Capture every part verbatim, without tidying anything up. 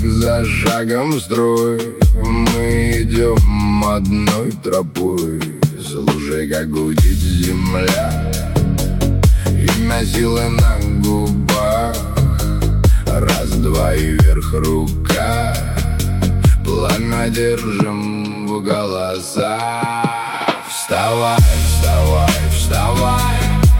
за шагом строй. Мы идем одной тропой, слушай, как гудит земля. Имя силы на губах, раз-два и вверх рука. Пламя держим в голосах. Вставай, вставай, вставай,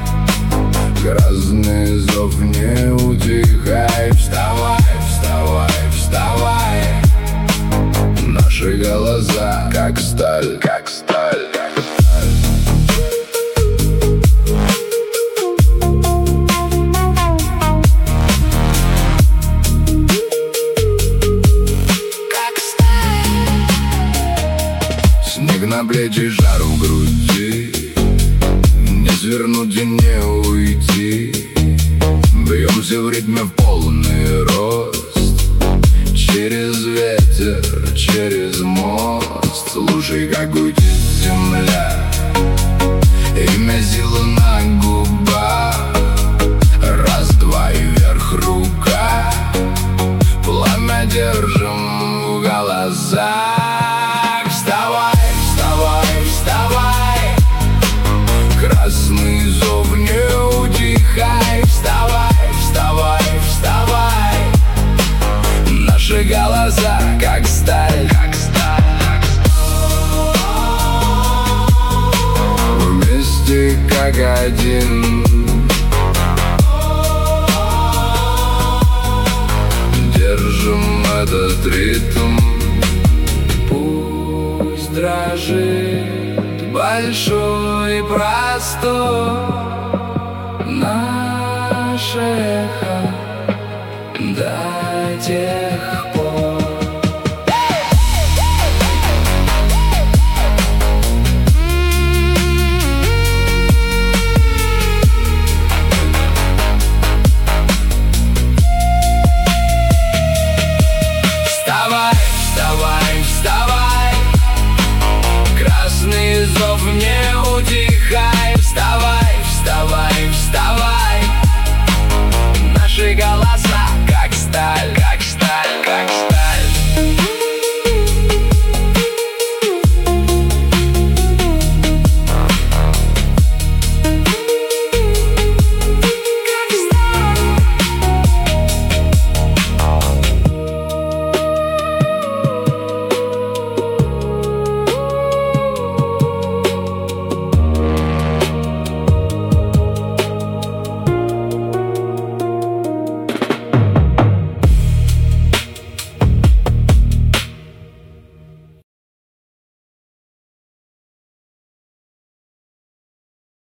грозный зов не утихай. Вставай, вставай, вставай, наши голоса как сталь, как сталь, как сталь. Снег на плечи, жар в груди, не свернуть и не уйти. Бьемся в ритме в полный рост, через ветер, через мост. Слушай, как гудит земля. Имя силы на губах, раз-два и вверх рука. Пламя держим в голосах. Вставай, вставай, вставай, красный зов не утихай. Вставай, вставай, вставай, наши голоса как сталь, как сталь. Вместе как один держим этот ритм. Пусть дрожит большой простор, наше эхо до тех пор.